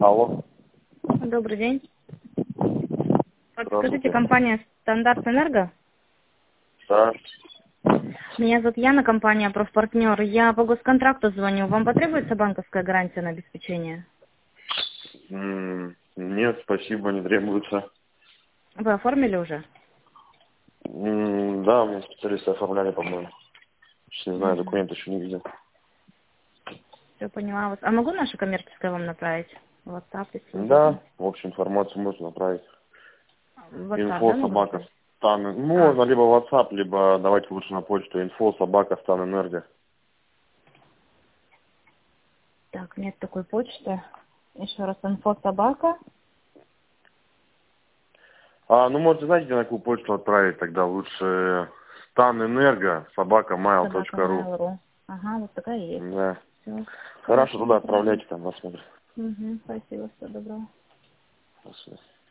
Алло. Добрый день. Подскажите, Здравствуйте. компания «Стандарт Энерго»? Да. Меня зовут Яна, компания «Профпартнер». Я по госконтракту звоню. Вам потребуется банковская гарантия на обеспечение? Нет, спасибо, не требуется. Вы оформили уже? Да, мне специалисты оформляли, по-моему. Сейчас не знаю, документы еще не видел. Все поняла вас. А могу наше коммерческое вам направить? В WhatsApp, если удобно. Да, в общем, информацию можно направить. В WhatsApp, Инфо да, могу собака направить? стан. Можно либо WhatsApp, либо давайте лучше на почту. Инфо собака стан энерго. Так, нет такой почты. Еще раз, инфо-собака. Можете, знаете, на какую почту отправить тогда лучше стан энерго собака Собака mail.ru. Mail.ru. Ага, вот такая есть. Да. Все. Хорошо, туда отправляйте, там посмотрим. Спасибо, всего доброго. До свидания.